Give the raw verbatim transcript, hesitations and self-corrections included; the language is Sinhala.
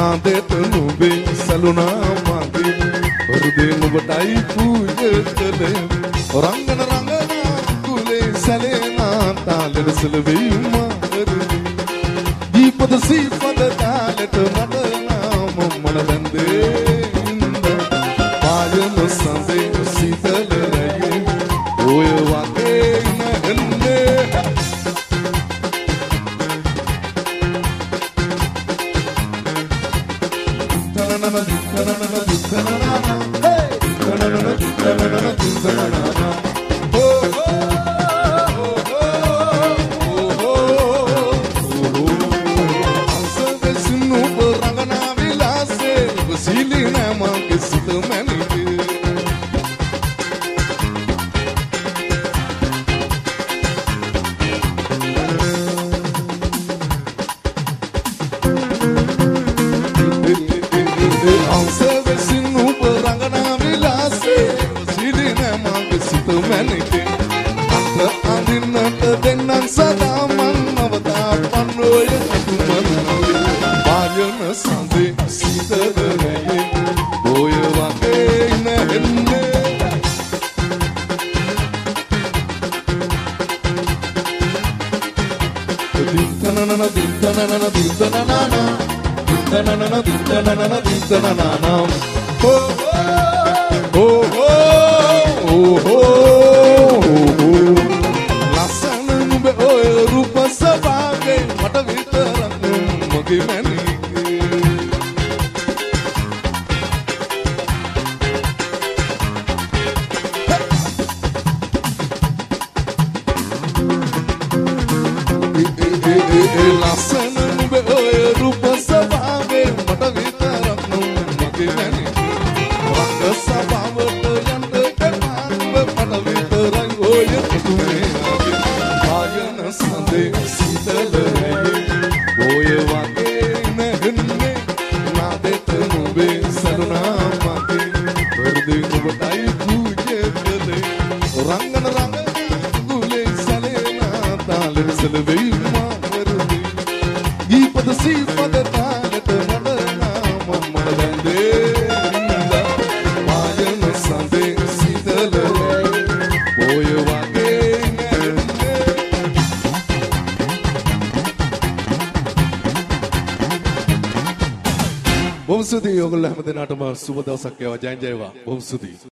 නාදයට නුඹේ සලුනා මගේ හෘදේ නුඹටයි පූජා කළේ රංගන රංගනා කුලේ සැලෙනා තාලෙට සලවෙයි මාරුවේ දීපද සීපද තාලෙට නටනා මම්මල බැන්දේ ඉඳ පායන සඳේ සීතල රැයේ ඔය වගේ නැන්නේ බොහොම ස්තුතියි ඔයගොල්ලෝ හැමදෙනාටම සුබ දවසක් වේවා ජය ජයවා බොහොම ස්තුතියි